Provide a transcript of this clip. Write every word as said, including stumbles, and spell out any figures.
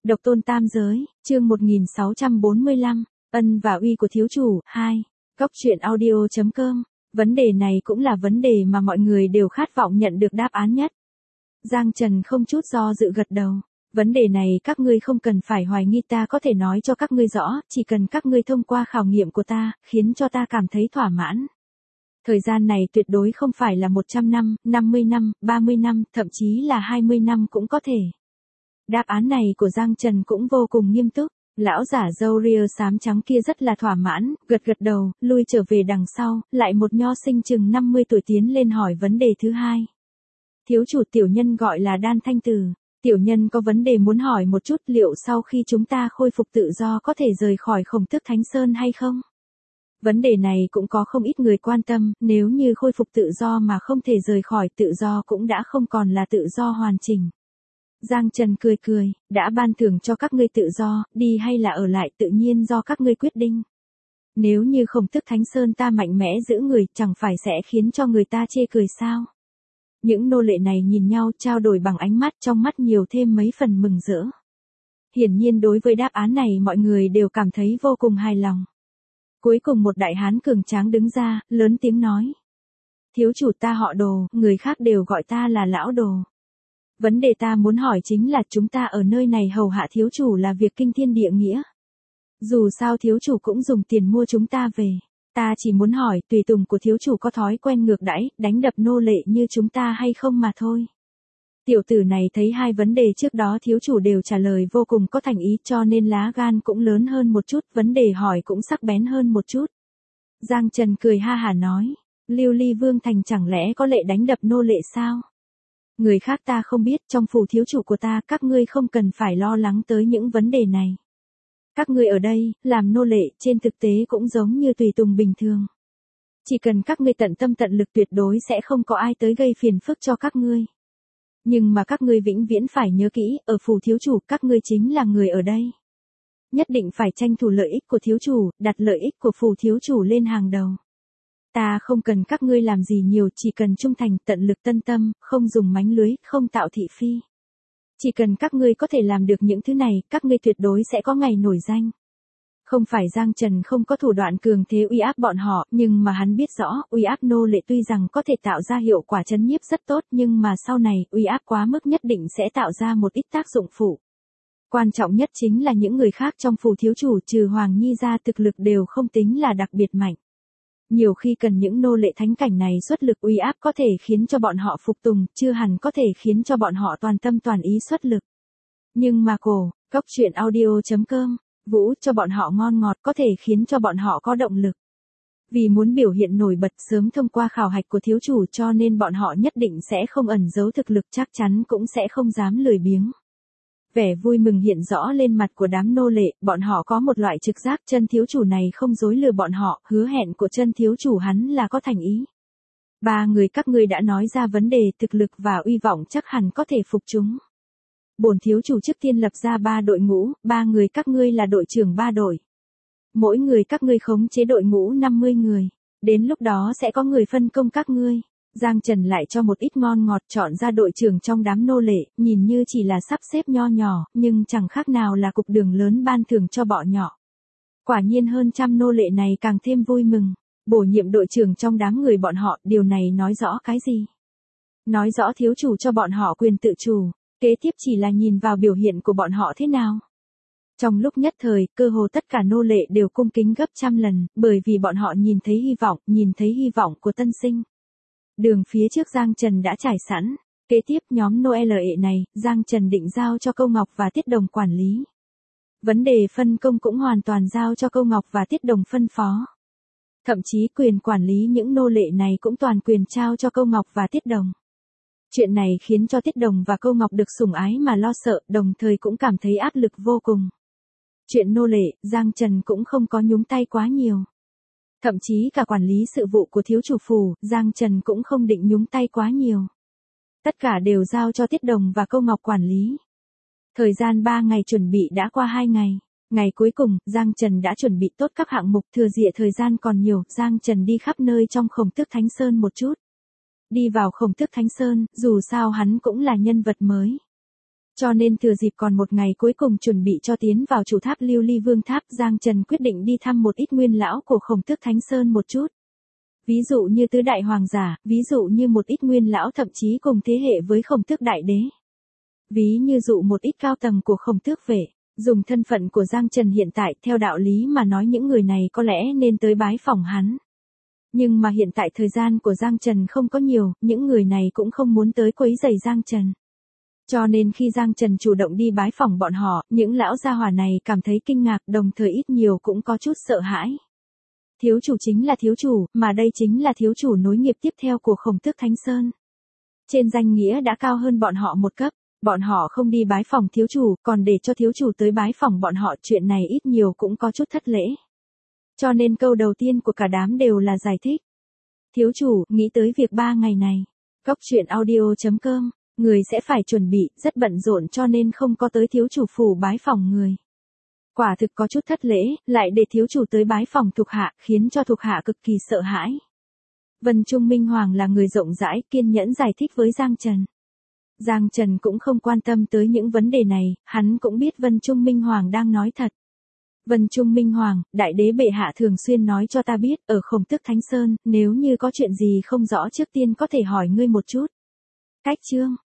Độc tôn tam giới, chương một nghìn sáu trăm bốn mươi lăm, ân và uy của thiếu chủ, hai. Góc truyện audio.com. Vấn đề này cũng là vấn đề mà mọi người đều khát vọng nhận được đáp án nhất. Giang Trần không chút do dự gật đầu. Vấn đề này các ngươi không cần phải hoài nghi, ta có thể nói cho các ngươi rõ, chỉ cần các ngươi thông qua khảo nghiệm của ta, khiến cho ta cảm thấy thỏa mãn. Thời gian này tuyệt đối không phải là một trăm năm, năm mươi năm, ba mươi năm, thậm chí là hai mươi năm cũng có thể. Đáp án này của Giang Trần cũng vô cùng nghiêm túc. Lão giả râu ria xám trắng kia rất là thỏa mãn, gật gật đầu, lui trở về đằng sau, lại một nho sinh chừng năm mươi tuổi tiến lên hỏi vấn đề thứ hai. Thiếu chủ, tiểu nhân gọi là Đan Thanh Tử. Tiểu nhân có vấn đề muốn hỏi một chút, liệu sau khi chúng ta khôi phục tự do có thể rời khỏi Khổng Tước Thánh Sơn hay không? Vấn đề này cũng có không ít người quan tâm, nếu như khôi phục tự do mà không thể rời khỏi, tự do cũng đã không còn là tự do hoàn chỉnh. Giang Trần cười cười, đã ban thưởng cho các ngươi tự do, đi hay là ở lại tự nhiên do các ngươi quyết định. Nếu như Khổng Tước Thánh Sơn ta mạnh mẽ giữ người, chẳng phải sẽ khiến cho người ta chê cười sao? Những nô lệ này nhìn nhau trao đổi bằng ánh mắt, trong mắt nhiều thêm mấy phần mừng rỡ. Hiển nhiên đối với đáp án này mọi người đều cảm thấy vô cùng hài lòng. Cuối cùng một đại hán cường tráng đứng ra, lớn tiếng nói. Thiếu chủ, ta họ Đồ, người khác đều gọi ta là lão Đồ. Vấn đề ta muốn hỏi chính là chúng ta ở nơi này hầu hạ thiếu chủ là việc kinh thiên địa nghĩa. Dù sao thiếu chủ cũng dùng tiền mua chúng ta về. Ta chỉ muốn hỏi tùy tùng của thiếu chủ có thói quen ngược đãi, đánh đập nô lệ như chúng ta hay không mà thôi. Tiểu tử này thấy hai vấn đề trước đó thiếu chủ đều trả lời vô cùng có thành ý, cho nên lá gan cũng lớn hơn một chút, vấn đề hỏi cũng sắc bén hơn một chút. Giang Trần cười ha hả nói, Lưu Ly Vương Thành chẳng lẽ có lệ đánh đập nô lệ sao? Người khác ta không biết, trong phủ thiếu chủ của ta các ngươi không cần phải lo lắng tới những vấn đề này. Các ngươi ở đây, làm nô lệ, trên thực tế cũng giống như tùy tùng bình thường. Chỉ cần các ngươi tận tâm tận lực tuyệt đối sẽ không có ai tới gây phiền phức cho các ngươi. Nhưng mà các ngươi vĩnh viễn phải nhớ kỹ, ở phủ thiếu chủ các ngươi chính là người ở đây. Nhất định phải tranh thủ lợi ích của thiếu chủ, đặt lợi ích của phủ thiếu chủ lên hàng đầu. Ta không cần các ngươi làm gì nhiều, chỉ cần trung thành, tận lực tân tâm, không dùng mánh lưới, không tạo thị phi. Chỉ cần các ngươi có thể làm được những thứ này, các ngươi tuyệt đối sẽ có ngày nổi danh. Không phải Giang Trần không có thủ đoạn cường thế uy áp bọn họ, nhưng mà hắn biết rõ, uy áp nô lệ tuy rằng có thể tạo ra hiệu quả trấn nhiếp rất tốt, nhưng mà sau này, uy áp quá mức nhất định sẽ tạo ra một ít tác dụng phụ. Quan trọng nhất chính là những người khác trong phủ thiếu chủ trừ Hoàng Nhi ra thực lực đều không tính là đặc biệt mạnh. Nhiều khi cần những nô lệ thánh cảnh này xuất lực uy áp có thể khiến cho bọn họ phục tùng, chưa hẳn có thể khiến cho bọn họ toàn tâm toàn ý xuất lực. Nhưng mà cổ, góc truyện audio.com, vũ cho bọn họ ngon ngọt có thể khiến cho bọn họ có động lực. Vì muốn biểu hiện nổi bật sớm thông qua khảo hạch của thiếu chủ cho nên bọn họ nhất định sẽ không ẩn giấu thực lực, chắc chắn cũng sẽ không dám lười biếng. Vẻ vui mừng hiện rõ lên mặt của đám nô lệ, bọn họ có một loại trực giác chân thiếu chủ này không dối lừa bọn họ, hứa hẹn của chân thiếu chủ hắn là có thành ý. Ba người các ngươi đã nói ra vấn đề thực lực và uy vọng chắc hẳn có thể phục chúng. Bổn thiếu chủ trước tiên lập ra ba đội ngũ, ba người các ngươi là đội trưởng ba đội. Mỗi người các ngươi khống chế đội ngũ năm mươi người, đến lúc đó sẽ có người phân công các ngươi. Giang Trần lại cho một ít ngon ngọt chọn ra đội trưởng trong đám nô lệ, nhìn như chỉ là sắp xếp nho nhỏ, nhưng chẳng khác nào là cục đường lớn ban thưởng cho bọn nhỏ. Quả nhiên hơn trăm nô lệ này càng thêm vui mừng, bổ nhiệm đội trưởng trong đám người bọn họ, điều này nói rõ cái gì? Nói rõ thiếu chủ cho bọn họ quyền tự chủ, kế tiếp chỉ là nhìn vào biểu hiện của bọn họ thế nào. Trong lúc nhất thời, cơ hồ tất cả nô lệ đều cung kính gấp trăm lần, bởi vì bọn họ nhìn thấy hy vọng, nhìn thấy hy vọng của tân sinh. Đường phía trước Giang Trần đã trải sẵn, kế tiếp nhóm nô lệ này, Giang Trần định giao cho Câu Ngọc và Tiết Đồng quản lý. Vấn đề phân công cũng hoàn toàn giao cho Câu Ngọc và Tiết Đồng phân phó. Thậm chí quyền quản lý những nô lệ này cũng toàn quyền trao cho Câu Ngọc và Tiết Đồng. Chuyện này khiến cho Tiết Đồng và Câu Ngọc được sủng ái mà lo sợ, đồng thời cũng cảm thấy áp lực vô cùng. Chuyện nô lệ, Giang Trần cũng không có nhúng tay quá nhiều. Thậm chí cả quản lý sự vụ của thiếu chủ phủ, Giang Trần cũng không định nhúng tay quá nhiều. Tất cả đều giao cho Tiết Đồng và Câu Ngọc quản lý. Thời gian ba ngày chuẩn bị đã qua hai ngày. Ngày cuối cùng, Giang Trần đã chuẩn bị tốt các hạng mục, thừa dịp thời gian còn nhiều, Giang Trần đi khắp nơi trong Khổng Tước Thánh Sơn một chút. Đi vào Khổng Tước Thánh Sơn, dù sao hắn cũng là nhân vật mới. Cho nên thừa dịp còn một ngày cuối cùng chuẩn bị cho tiến vào chủ tháp Lưu Ly Vương tháp, Giang Trần quyết định đi thăm một ít nguyên lão của Khổng Tước Thánh Sơn một chút. Ví dụ như tứ đại hoàng giả, ví dụ như một ít nguyên lão thậm chí cùng thế hệ với Khổng Tước Đại Đế. Ví như dụ một ít cao tầng của Khổng Tước vệ, dùng thân phận của Giang Trần hiện tại, theo đạo lý mà nói những người này có lẽ nên tới bái phỏng hắn. Nhưng mà hiện tại thời gian của Giang Trần không có nhiều, những người này cũng không muốn tới quấy rầy Giang Trần. Cho nên khi Giang Trần chủ động đi bái phỏng bọn họ, những lão gia hỏa này cảm thấy kinh ngạc, đồng thời ít nhiều cũng có chút sợ hãi. Thiếu chủ chính là thiếu chủ, mà đây chính là thiếu chủ nối nghiệp tiếp theo của Khổng Tước Thánh Sơn. Trên danh nghĩa đã cao hơn bọn họ một cấp, bọn họ không đi bái phỏng thiếu chủ, còn để cho thiếu chủ tới bái phỏng bọn họ, chuyện này ít nhiều cũng có chút thất lễ. Cho nên câu đầu tiên của cả đám đều là giải thích. Thiếu chủ, nghĩ tới việc ba ngày này, Góc Truyện Audio chấm com, người sẽ phải chuẩn bị, rất bận rộn cho nên không có tới thiếu chủ phủ bái phỏng người. Quả thực có chút thất lễ, lại để thiếu chủ tới bái phỏng thuộc hạ, khiến cho thuộc hạ cực kỳ sợ hãi. Vân Trung Minh Hoàng là người rộng rãi, kiên nhẫn giải thích với Giang Trần. Giang Trần cũng không quan tâm tới những vấn đề này, hắn cũng biết Vân Trung Minh Hoàng đang nói thật. Vân Trung Minh Hoàng, đại đế bệ hạ thường xuyên nói cho ta biết, ở Khổng Tước Thánh Sơn, nếu như có chuyện gì không rõ trước tiên có thể hỏi ngươi một chút. Cách chương